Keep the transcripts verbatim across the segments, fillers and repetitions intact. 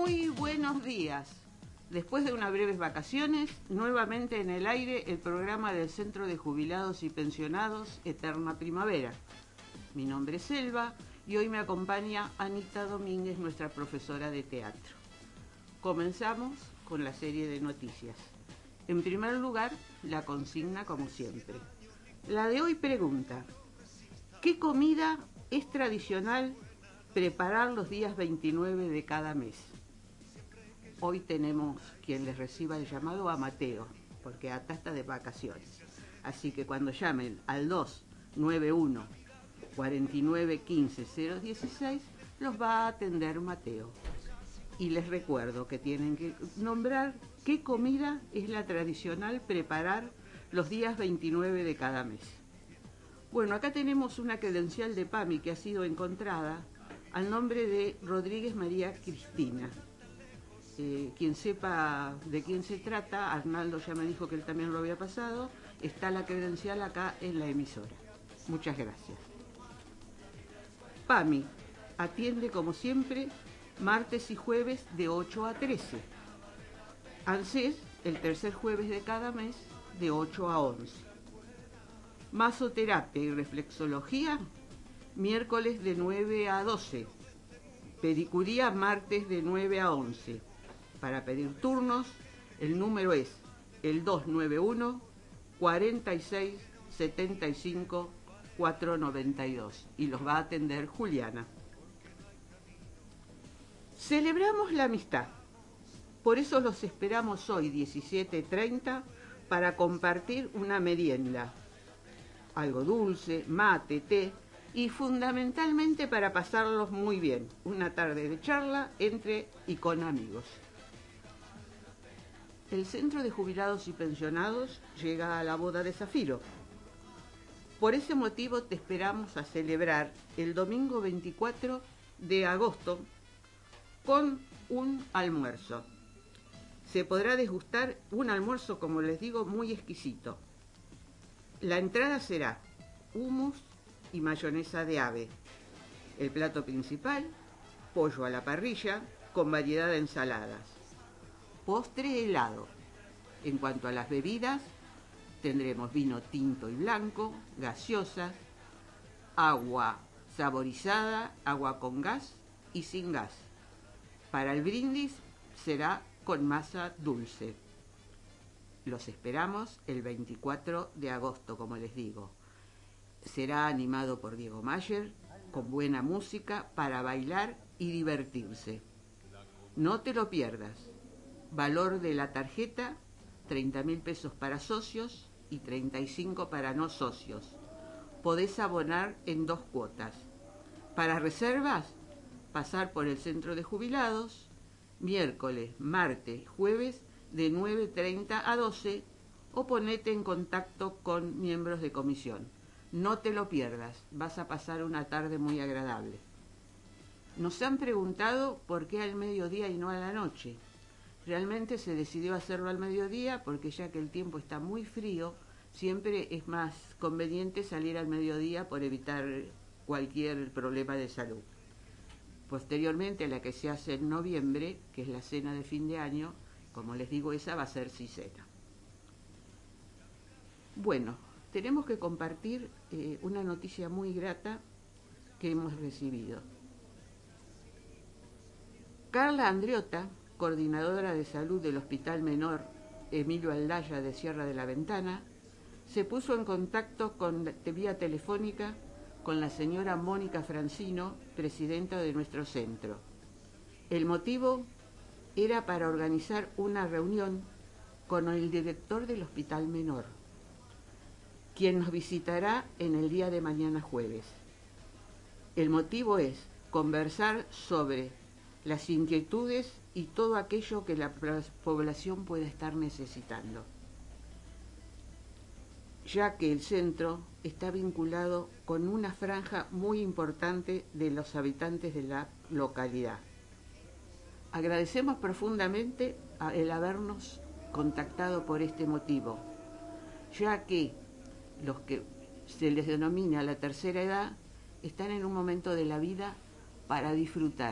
Muy buenos días. Después de unas breves vacaciones, nuevamente en el aire el programa del Centro de Jubilados y Pensionados Eterna Primavera. Mi nombre es Elba y hoy me acompaña Anita Domínguez, nuestra profesora de teatro. Comenzamos con la serie de noticias. En primer lugar, la consigna como siempre. La de hoy pregunta: ¿qué comida es tradicional preparar los días veintinueve de cada mes? Hoy tenemos quien les reciba el llamado a Mateo, porque acá está de vacaciones. Así que cuando llamen al dos nueve uno, cuatro nueve uno cinco, cero uno seis, los va a atender Mateo. Y les recuerdo que tienen que nombrar qué comida es la tradicional preparar los días veintinueve de cada mes. Bueno, acá tenemos una credencial de PAMI que ha sido encontrada al nombre de Rodríguez María Cristina. Eh, quien sepa de quién se trata, Arnaldo ya me dijo que él también lo había pasado, está la credencial acá en la emisora. Muchas gracias. PAMI atiende como siempre martes y jueves de ocho a trece. ANSES el tercer jueves de cada mes de ocho a once. Masoterapia y reflexología miércoles de nueve a doce. Pedicuría martes de nueve a once. Para pedir turnos, el número es el dos nueve uno, cuatro seis, siete cinco, cuatro nueve dos y los va a atender Juliana. Celebramos la amistad, por eso los esperamos hoy diecisiete treinta para compartir una merienda, algo dulce, mate, té y fundamentalmente para pasarlos muy bien, una tarde de charla entre y con amigos. El Centro de Jubilados y Pensionados llega a la boda de Zafiro. Por ese motivo te esperamos a celebrar el domingo veinticuatro de agosto con un almuerzo. Se podrá degustar un almuerzo, como les digo, muy exquisito. La entrada será hummus y mayonesa de ave. El plato principal, pollo a la parrilla con variedad de ensaladas. Postre helado. En cuanto a las bebidas, tendremos vino tinto y blanco, gaseosas, agua saborizada, agua con gas y sin gas. Para el brindis será con masa dulce. Los esperamos el veinticuatro de agosto, como les digo. Será animado por Diego Mayer, con buena música para bailar y divertirse. No te lo pierdas. Valor de la tarjeta, treinta mil pesos para socios y treinta y cinco para no socios. Podés abonar en dos cuotas. Para reservas, pasar por el Centro de Jubilados, miércoles, martes, jueves, de nueve treinta a doce, o ponete en contacto con miembros de comisión. No te lo pierdas, vas a pasar una tarde muy agradable. Nos han preguntado por qué al mediodía y no a la noche. Realmente se decidió hacerlo al mediodía porque ya que el tiempo está muy frío, siempre es más conveniente salir al mediodía por evitar cualquier problema de salud. Posteriormente, la que se hace en noviembre, que es la cena de fin de año, como les digo, esa va a ser cicena. Bueno, tenemos que compartir eh, una noticia muy grata que hemos recibido. Carla Andriota, coordinadora de salud del Hospital Menor Emilio Aldaya de Sierra de la Ventana, se puso en contacto con, vía telefónica con la señora Mónica Francino, presidenta de nuestro centro. El motivo era para organizar una reunión con el director del Hospital Menor, quien nos visitará en el día de mañana jueves. El motivo es conversar sobre las inquietudes y todo aquello que la población pueda estar necesitando, ya que el centro está vinculado con una franja muy importante de los habitantes de la localidad. Agradecemos profundamente el habernos contactado por este motivo, ya que los que se les denomina la tercera edad están en un momento de la vida para disfrutar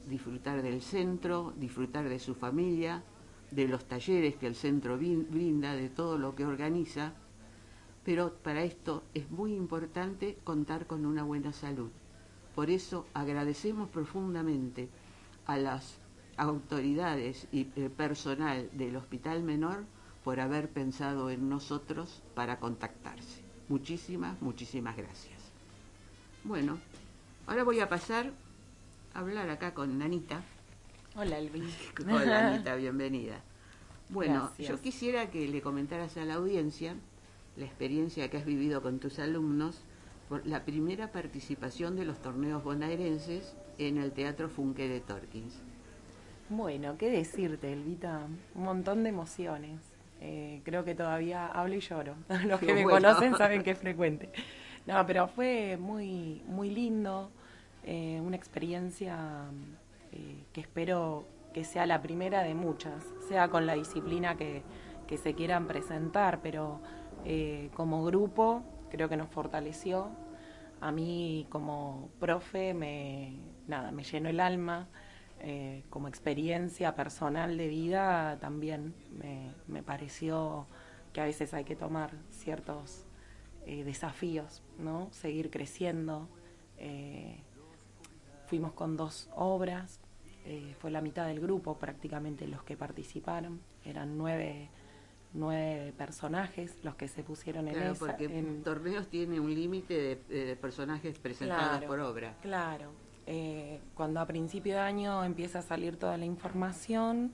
disfrutar del centro, disfrutar de su familia, de los talleres que el centro brinda, de todo lo que organiza, pero para esto es muy importante contar con una buena salud. Por eso agradecemos profundamente a las autoridades y eh, personal del Hospital Menor por haber pensado en nosotros para contactarse. Muchísimas, muchísimas gracias. Bueno, ahora voy a pasar a hablar acá con Anita. Hola, Elvi. Hola, Anita, bienvenida. Bueno, Gracias. Yo quisiera que le comentaras a la audiencia la experiencia que has vivido con tus alumnos por la primera participación de los torneos bonaerenses en el Teatro Funke de Torkins. Bueno, qué decirte, Elvita. Un montón de emociones. Eh, creo que todavía hablo y lloro. Los que me Bueno. conocen saben que es frecuente. No, pero fue muy, muy lindo. Eh, una experiencia eh, que espero que sea la primera de muchas, sea con la disciplina que, que se quieran presentar, pero eh, como grupo creo que nos fortaleció. A mí como profe me, nada, me llenó el alma. Eh, como experiencia personal de vida también me, me pareció que a veces hay que tomar ciertos eh, desafíos, ¿no? Seguir creciendo. Eh, fuimos con dos obras, eh, fue la mitad del grupo prácticamente los que participaron, eran nueve, nueve personajes los que se pusieron en Claro, esa. porque en torneos tiene un límite de, de personajes presentados Claro, por obra. Claro. Eh, cuando a principio de año empieza a salir toda la información,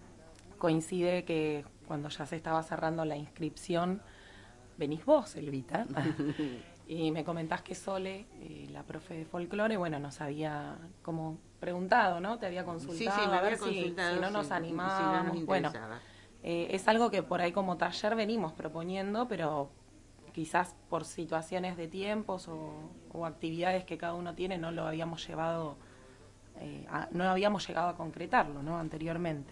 coincide que cuando ya se estaba cerrando la inscripción, venís vos, Elvita, y me comentás que Sole, eh, la profe de folclore, bueno, nos había como preguntado, ¿no? Te había consultado, Sí, sí, me a ver había si, consultado, si no nos sí, animábamos. si no nos bueno, interesaba. eh, es algo que por ahí como taller venimos proponiendo, pero quizás por situaciones de tiempos o, o actividades que cada uno tiene no lo habíamos llevado, eh, a, no habíamos llegado a concretarlo, ¿no? Anteriormente.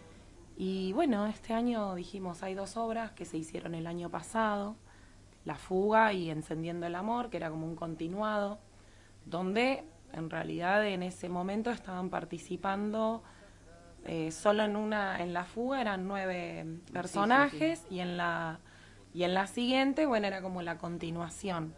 Y bueno, este año dijimos, hay dos obras que se hicieron el año pasado, La Fuga y Encendiendo el Amor, que era como un continuado, donde en realidad en ese momento estaban participando eh, solo en una, en La Fuga eran nueve personajes, sí, sí, sí. y en la y en la siguiente, bueno, era como la continuación.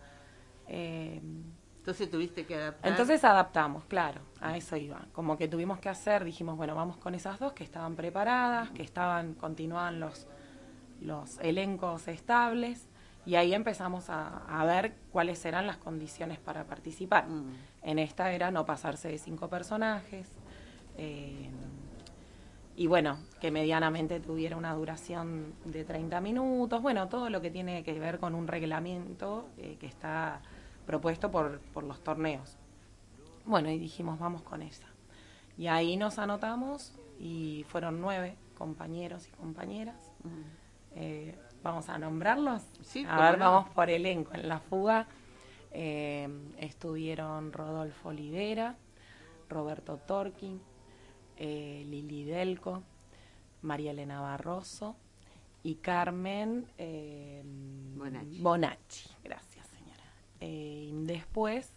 Eh, Entonces tuviste que adaptar. Entonces adaptamos, claro, a eso iba. Como que tuvimos que hacer, dijimos, bueno, vamos con esas dos que estaban preparadas, que estaban, continuaban los, los elencos estables, y ahí empezamos a, a ver cuáles eran las condiciones para participar. Mm. En esta era no pasarse de cinco personajes, eh, y bueno, que medianamente tuviera una duración de treinta minutos, bueno, todo lo que tiene que ver con un reglamento eh, que está propuesto por, por los torneos. Bueno, y dijimos, vamos con esa. Y ahí nos anotamos y fueron nueve compañeros y compañeras. Uh-huh. Eh, vamos a nombrarlos. Sí, a ver, no. Vamos por elenco. En La Fuga eh, estuvieron Rodolfo Olivera, Roberto Torkin, eh, Lili Delco, María Elena Barroso y Carmen eh, Bonacci. Bonacci. Gracias, señora. Eh, después,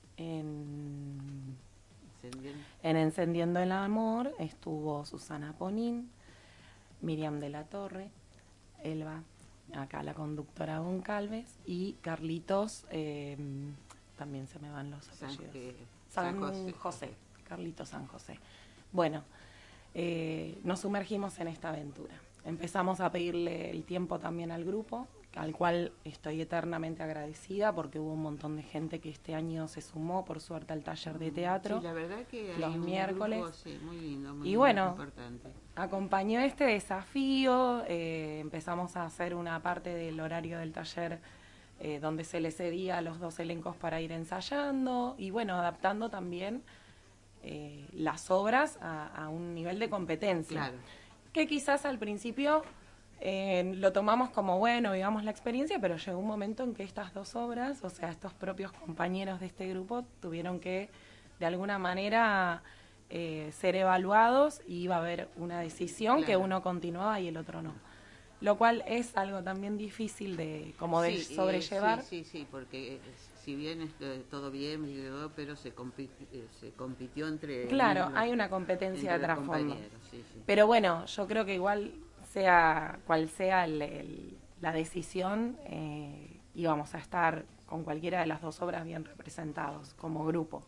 en, Encendiendo. en Encendiendo el Amor, estuvo Susana Ponín, Miriam de la Torre, Elba, acá la conductora Goncalves, y Carlitos, eh, también se me van los apellidos. San, San, San José. José, Carlitos San José. Bueno, eh, nos sumergimos en esta aventura. Empezamos a pedirle el tiempo también al grupo, al cual estoy eternamente agradecida porque hubo un montón de gente que este año se sumó, por suerte, al taller de teatro. Sí, la verdad que hay los un miércoles. Grupo, sí, muy lindo, muy y lindo, bueno, importante. Acompañó este desafío, eh, empezamos a hacer una parte del horario del taller eh, donde se le cedía a los dos elencos para ir ensayando y bueno, adaptando también eh, las obras a, a un nivel de competencia. Claro. Que quizás al principio eh, lo tomamos como bueno, vivamos la experiencia, pero llegó un momento en que estas dos obras, o sea, estos propios compañeros de este grupo, tuvieron que, de alguna manera, eh, ser evaluados y iba a haber una decisión, claro, que uno continuaba y el otro no. lo cual es algo también difícil de como de Sí, sobrellevar. eh, sí, sí, sí, porque eh, si bien es, eh, todo bien, pero se, compi eh, se compitió entre Claro, mismos, hay una competencia entre de los trasfondo. compañeros. Sí, sí. Pero bueno, yo creo que igual sea cual sea el, el, la decisión, eh, íbamos a estar con cualquiera de las dos obras bien representados como grupo.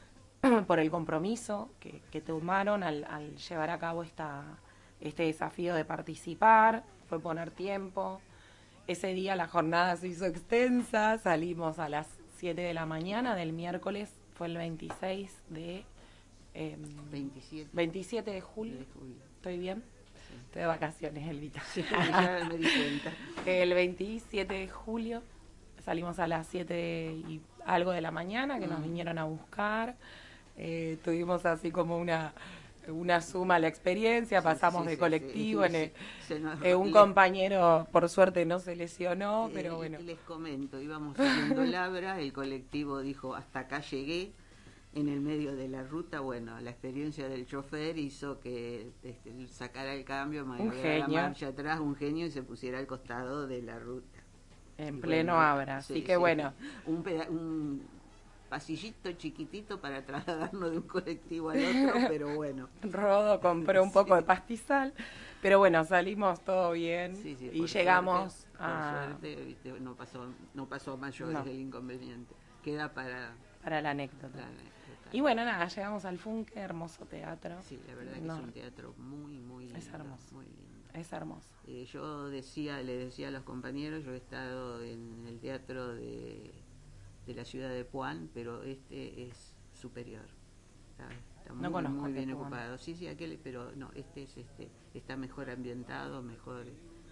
Por el compromiso que, que tomaron al, al llevar a cabo esta, este desafío de participar, fue poner tiempo. Ese día la jornada se hizo extensa, salimos a las siete de la mañana del miércoles, fue el veintiséis de... Eh, veintisiete. veintisiete de julio. De julio. ¿Estoy bien? Sí. Estoy de vacaciones, Elvita. Sí, ya me di cuenta. El veintisiete de julio salimos a las siete y algo de la mañana, que mm. nos vinieron a buscar. Eh, tuvimos así como una una suma a la experiencia, sí, pasamos sí, de sí, colectivo, sí, en el, sí, nos, eh, un les, compañero por suerte no se lesionó, eh, pero bueno. Les comento, íbamos subiendo Labra, el colectivo dijo hasta acá llegué, en el medio de la ruta, bueno, la experiencia del chofer hizo que este, sacara el cambio, maniobrara la marcha atrás, un genio, y se pusiera al costado de la ruta. En y pleno bueno, Abra, así sí, que sí, bueno. Un, un pasillito chiquitito para trasladarnos de un colectivo al otro, pero bueno. Rodo compró un poco sí. de pastizal, pero bueno, salimos todo bien sí, sí, y llegamos suerte, a... Por suerte, viste, no pasó, no pasó a mayores no. el inconveniente. Queda para... Para la anécdota. La anécdota. Y bueno, nada, llegamos al Funke, hermoso teatro. Sí, la verdad que no. es un teatro muy, muy lindo. Es hermoso. Muy lindo. Es hermoso. Eh, yo decía, le decía a los compañeros, yo he estado en el teatro de, de la ciudad de Puan, pero este es superior. Está, está muy, no muy bien ocupado. Sí, sí, aquel, pero no, este es este, está mejor ambientado, mejor.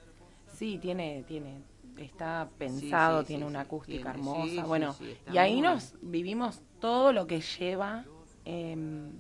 Sí, tiene, tiene, está pensado, sí, sí, tiene sí, una acústica tiene, hermosa, sí, bueno, sí, sí, y ahí muy... nos vivimos todo lo que lleva, eh,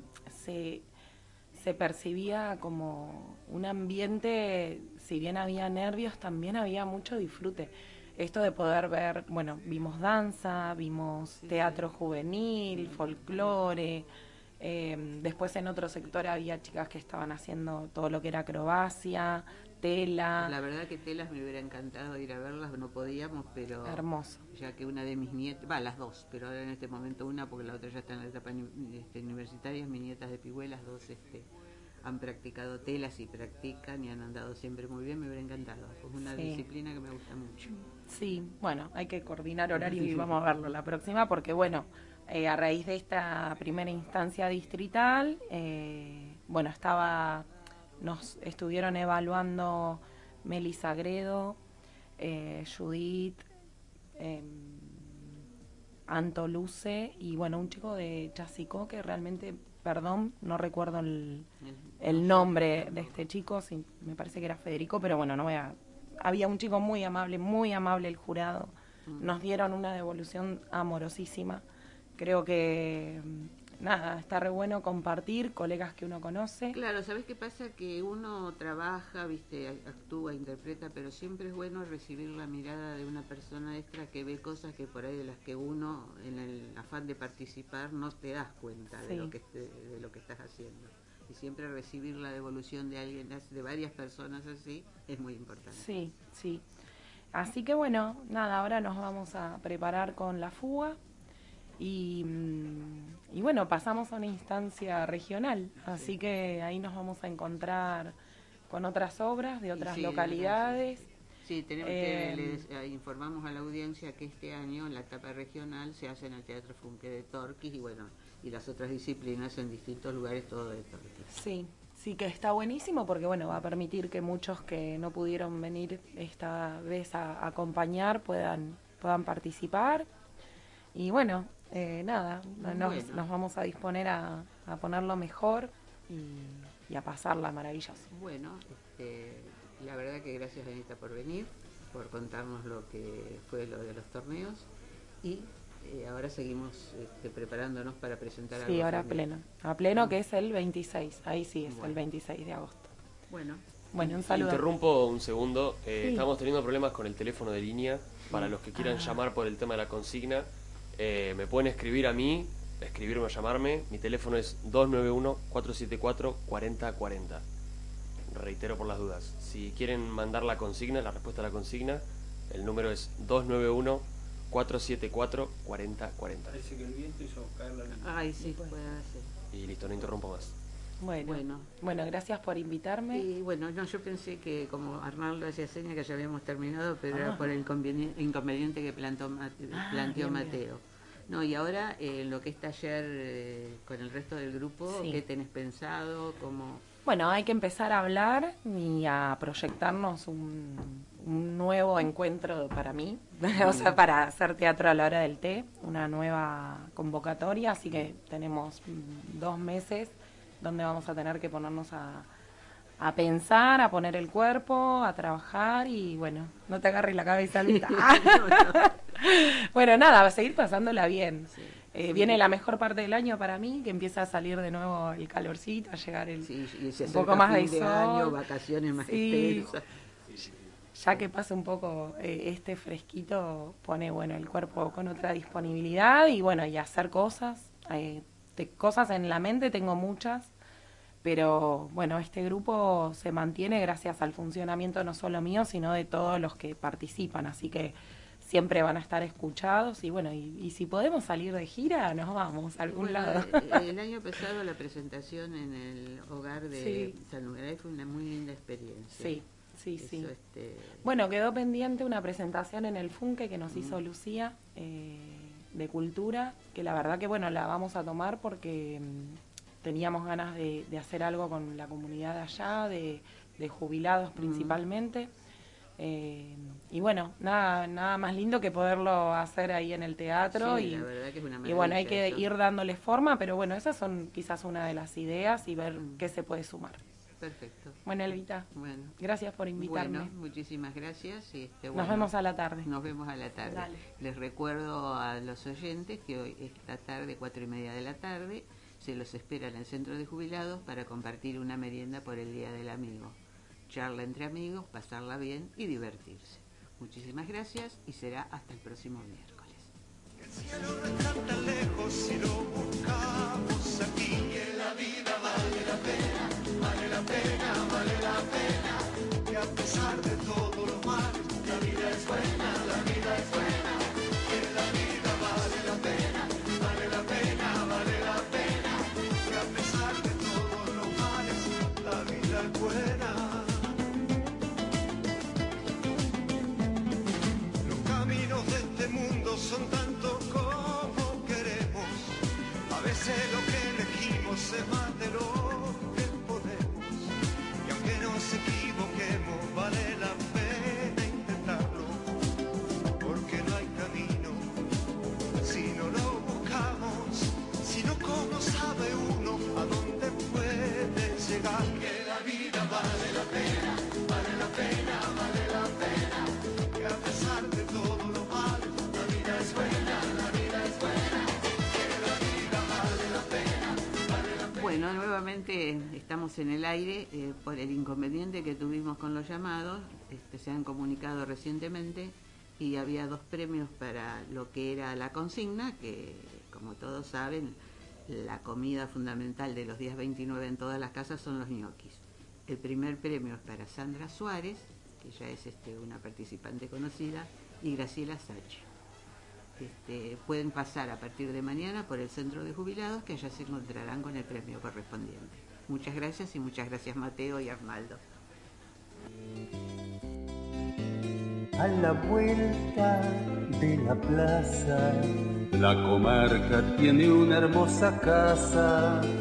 se, se percibía como un ambiente, si bien había nervios, también había mucho disfrute. Esto de poder ver, bueno, vimos danza, vimos sí, teatro sí. juvenil, folclore, eh, después en otro sector había chicas que estaban haciendo todo lo que era acrobacia, tela. La verdad que telas me hubiera encantado ir a verlas, no podíamos, pero... Hermoso. Ya que una de mis nietas, va, las dos, pero ahora en este momento una, porque la otra ya está en la etapa este, universitaria, mis nietas de Pigüelas, dos este, han practicado telas y practican y han andado siempre muy bien, me hubiera encantado. Es una sí. disciplina que me gusta mucho. Sí, bueno, hay que coordinar horario y vamos a verlo la próxima, porque bueno, eh, a raíz de esta primera instancia distrital, eh, bueno, estaba... Nos estuvieron evaluando Melissa Gredo, eh, Judith, eh, Anto Luce y bueno, un chico de Chasicó que realmente, perdón, no recuerdo el, el nombre de este chico, sí, me parece que era Federico, pero bueno, no voy a... Había un chico muy amable, muy amable el jurado, nos dieron una devolución amorosísima, creo que... Nada, está re bueno compartir colegas que uno conoce. Claro, ¿sabes qué pasa? Que uno trabaja, viste, actúa, interpreta, pero siempre es bueno recibir la mirada de una persona extra que ve cosas que por ahí de las que uno, en el afán de participar, no te das cuenta sí. de lo que de lo que estás haciendo. Y siempre recibir la devolución de alguien, de varias personas así, es muy importante. Sí, sí. Así que bueno, nada, ahora nos vamos a preparar con la fuga. Y, y bueno, pasamos a una instancia regional, así sí. que ahí nos vamos a encontrar con otras obras de otras sí, localidades. Sí, tenemos eh, que les eh, informamos a la audiencia que este año en la etapa regional se hace en el Teatro Funke de Torquís y bueno, y las otras disciplinas en distintos lugares, todo de Torquís. Sí, sí que está buenísimo porque bueno, va a permitir que muchos que no pudieron venir esta vez a, a acompañar puedan, puedan participar. Y bueno, eh, nada, nos, bueno. nos vamos a disponer a, a ponerlo mejor y, y a pasarla maravilloso. Bueno, este, la verdad que gracias Anita por venir, por contarnos lo que fue lo de los torneos y eh, ahora seguimos este, preparándonos para presentar Sí, ahora a pleno, a pleno que es el veintiséis, ahí sí es bueno. el veintiséis de agosto. Bueno. Bueno, un saludo. Interrumpo un segundo, eh, sí. estamos teniendo problemas con el teléfono de línea, para los que quieran ah. llamar por el tema de la consigna. Eh, me pueden escribir a mí, escribirme o llamarme. Mi teléfono es dos nueve uno, cuatro siete cuatro, cuatro cero cuatro cero. reitero por las dudas. Si quieren mandar la consigna, la respuesta a la consigna, el número es dos nueve uno, cuatro siete cuatro, cuatro cero cuatro cero. Parece que el viento hizo caer la luz. Ay, sí, puede ser. Y listo, no interrumpo más. Bueno, Bueno. bueno, gracias por invitarme. Y bueno, no, yo pensé que como Arnaldo hacía seña que ya habíamos terminado, pero Ah. era por el conveni- inconveniente que plantó Mate- Ah, planteó bien, Mateo. bien. No, y ahora eh, lo que es taller eh, con el resto del grupo, Sí. ¿qué tenés pensado? ¿Cómo? Bueno, hay que empezar a hablar y a proyectarnos un, un nuevo encuentro para mí, o sea, para hacer teatro a la hora del té, una nueva convocatoria, así que tenemos mm, dos meses donde vamos a tener que ponernos a, a pensar, a poner el cuerpo, a trabajar y bueno, no te agarres la cabeza, Luisa. No, no. Bueno, nada, va a seguir pasándola bien. Sí. Eh, Sí. viene la mejor parte del año para mí, que empieza a salir de nuevo el calorcito, a llegar el, Sí, y se un acerca poco más de fin de sol. año, vacaciones más Sí. extensas. Ya que pasa un poco eh, este fresquito, pone bueno el cuerpo con otra disponibilidad y bueno, y hacer cosas. Eh, de cosas en la mente tengo muchas, pero bueno, este grupo se mantiene gracias al funcionamiento no solo mío, sino de todos los que participan, así que siempre van a estar escuchados y bueno, y, y si podemos salir de gira, nos vamos a algún Bueno, lado. eh, el año pasado la presentación en el hogar de Sí. San Ugaray fue una muy linda experiencia. Sí, sí, Eso, sí. este, Bueno, quedó pendiente una presentación en el Funke que nos hizo Mm. Lucía eh, de Cultura, que la verdad que bueno, la vamos a tomar porque mm, teníamos ganas de, de hacer algo con la comunidad de allá, de, de jubilados principalmente. Eh, y bueno, nada, nada más lindo que poderlo hacer ahí en el teatro sí, y, la verdad que es una y bueno, hay maravilla que eso. ir dándole forma, pero bueno, esas son quizás una de las ideas y ver Mm. qué se puede sumar. Perfecto. Bueno, Elvita, Bueno, gracias por invitarme. bueno, muchísimas gracias. Y este, Nos bueno, vemos a la tarde. Nos vemos a la tarde. Dale. Les recuerdo a los oyentes que hoy, esta tarde, cuatro y media de la tarde, se los espera en el Centro de Jubilados para compartir una merienda por el Día del Amigo. Charla entre amigos, pasarla bien y divertirse. Muchísimas gracias y será hasta el próximo miércoles. El cielo no está tan lejos si lo buscamos aquí. Que la vida vale la pena, vale la pena, vale la pena. Que a pesar de todo lo malo, la vida es buena, la vida es buena. Que la vida vale la pena, vale la pena, vale la pena. Que a pesar de todos los males, la vida es buena. Los caminos de este mundo son tantos como queremos. A veces lo que elegimos es más de lo que podemos. Y aunque nos equivoquemos, vale la pena intentarlo. Porque no hay camino si no lo buscamos. Si no, ¿cómo sabe uno a dónde puede llegar? Que la vida vale la pena, vale la pena, vale la pena. Que a pesar de todo lo malo, la vida es buena, la vida es buena. Que la vida vale la pena, vale la pena. Bueno, nuevamente estamos en el aire eh, por el inconveniente que tuvimos con los llamados. Este, se han comunicado recientemente y había dos premios para lo que era la consigna, que como todos saben, la comida fundamental de los días veintinueve en todas las casas son los ñoquis. El primer premio es para Sandra Suárez, que ya es este, una participante conocida, y Graciela Sachi. Este, pueden pasar a partir de mañana por el Centro de Jubilados, que allá se encontrarán con el premio correspondiente. Muchas gracias y muchas gracias Mateo y Arnaldo. A la vuelta de la plaza, la comarca tiene una hermosa casa.